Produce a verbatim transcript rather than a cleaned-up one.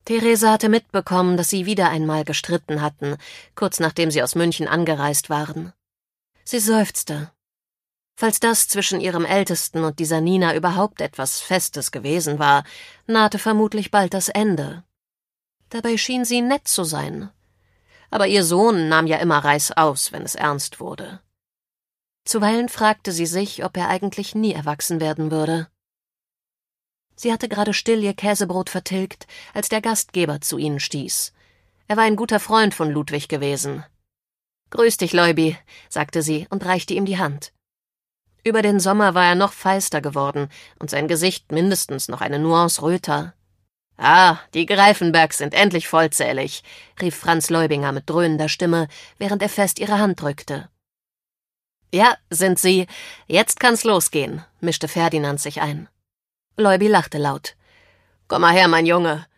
Therese hatte mitbekommen, dass sie wieder einmal gestritten hatten, kurz nachdem sie aus München angereist waren. Sie seufzte. Falls das zwischen ihrem Ältesten und dieser Nina überhaupt etwas Festes gewesen war, nahte vermutlich bald das Ende. Dabei schien sie nett zu sein. Aber ihr Sohn nahm ja immer reißaus, wenn es ernst wurde. Zuweilen fragte sie sich, ob er eigentlich nie erwachsen werden würde. Sie hatte gerade still ihr Käsebrot vertilgt, als der Gastgeber zu ihnen stieß. Er war ein guter Freund von Ludwig gewesen. »Grüß dich, Leubi«, sagte sie und reichte ihm die Hand. Über den Sommer war er noch feister geworden und sein Gesicht mindestens noch eine Nuance röter. »Ah, die Greifenbergs sind endlich vollzählig«, rief Franz Leubinger mit dröhnender Stimme, während er fest ihre Hand drückte. »Ja, sind sie. Jetzt kann's losgehen«, mischte Ferdinand sich ein. Leubi lachte laut. »Komm mal her, mein Junge.